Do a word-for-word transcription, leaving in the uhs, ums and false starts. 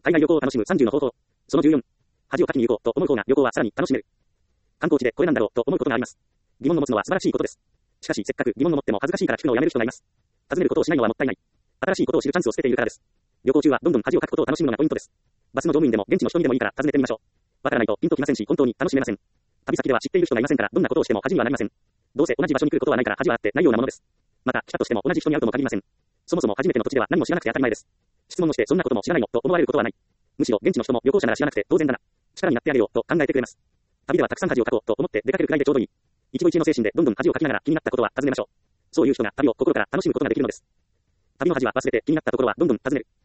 海外旅行を楽しむさんじゅうの方法。そのじゅうよん。恥をかきに行こうと思う方が旅行はさらに楽しめる。観光地でこれなんだろうと思うことがあります。疑問を持つのは素晴らしいことです。しかしせっかく疑問を持っても恥ずかしいから聞くのをやめる人がいます。尋ねることをしないのはもったいない。新しいことを知るチャンスを捨てているからです。旅行中はどんどん恥をかくことを楽しむのがポイントです。バスの乗務員でも現地の人にでもいいから尋ねてみましょう。わからないとピンときませんし本当に楽しめません。旅先では知っている人がいませんからどんなことをしても恥にはなりません。どうせ同じ場所に来ることはないから恥はあってないようなものです。また来たとしても同じ人に会うとも限りません。そもそも初めての土地では何も知らなくて当たり前です。質問をしてそんなことも知らないのと思われることはない。むしろ現地の人も旅行者なら知らなくて当然だな。力になってあげようと考えてくれます。旅ではたくさん恥をかこうと思って出かけるくらいでちょうどいい。一期一会の精神でどんどん恥をかきながら気になったことは尋ねましょう。そういう人が旅を心から楽しむことができるのです。旅の恥は忘れて気になったところはどんどん尋ねる。